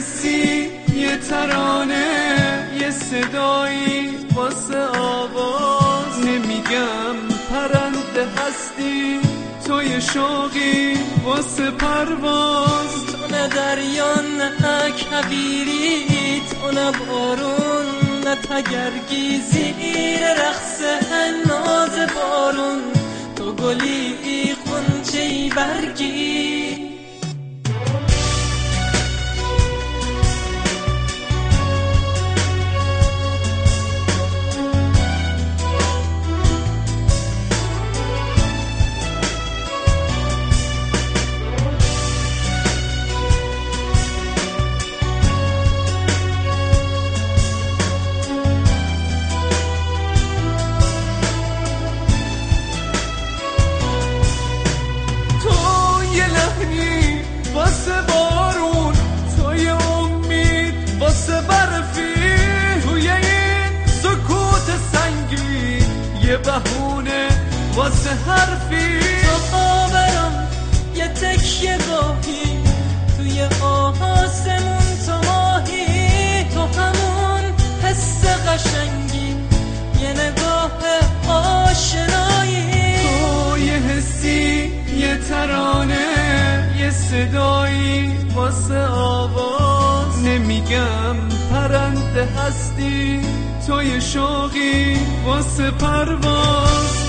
حسی، یه ترانه، یه صدایی واسه آواز. نمیگم پرنده هستی، تو یه شوقی واسه پرواز. تو نه دریا نه کویری، تو نه بارون نه تگرگی، زیر رقص ناز بارون تو گلی غنچه‌ای برگی. واسه بارون، تو یه امید واسه برفی، توی این سکوت سنگین یه بهونه واسه حرفی. تو برام یه تکیه گاهی، توی آسمون تو ماهی، تو همون حس قشنگی، یه نگاه آشنایی. تو یه حسی، یه ترانه، یه صدایی واسه آواز. نمیگم پرنده هستی، تو یه شوقی واسه پرواز.